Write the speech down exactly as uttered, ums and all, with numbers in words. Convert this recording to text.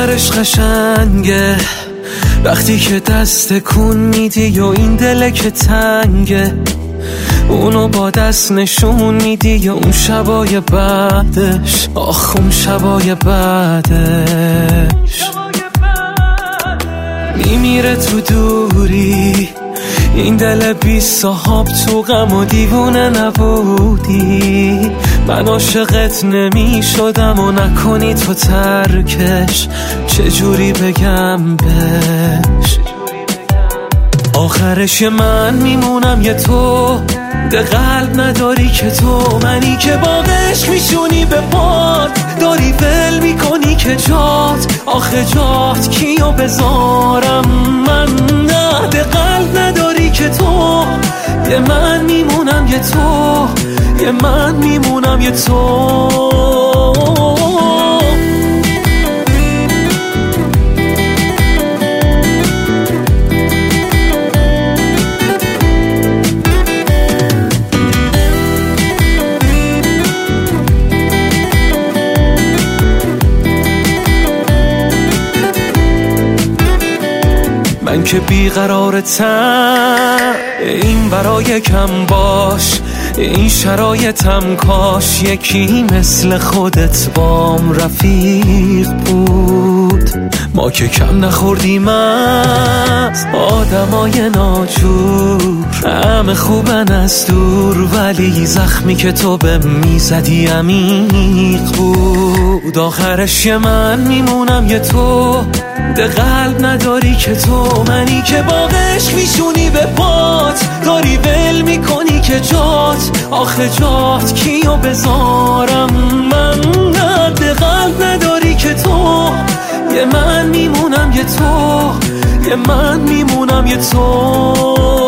آخرش قشنگه وقتی که دست کن میدی و این دله که تنگه، اونو با دست نشون میدی و اون شبای بعدش، آخ اون شبای بعدش میمیره تو دوری. این دل بی صاحب تو غم و دیوونه نبودی، من عاشقت نمی شدم و نکنی تو ترکش، چجوری بگم بهش. آخرش من میمونم یه تو، ده قلب نداری که تو، منی که با عشق میشونی به باد، داری ول میکنی که جات، آخه جات کیو بذارم من، نه ده قلب نداری که تو، یه من میمونم یه تو، یه من میمونم یه تو. من که بیقرارتم این برای کم باش، این شرایطم کاش یکی مثل خودت بام رفیق بود. ما که کم نخوردیم از آدمای ناجور، همه خوبن از دور، ولی زخمی که تو به میزدی عمیق بود. آخرش یه من میمونم یه تو، ده قلب نداری که تو، منی که با عشق میشونی به پات، داری ول میکنی که جات، آخه جات کیو بذارم من، نه ده قلب نداری که تو، یه من میمونم یه تو، یه من میمونم یه تو.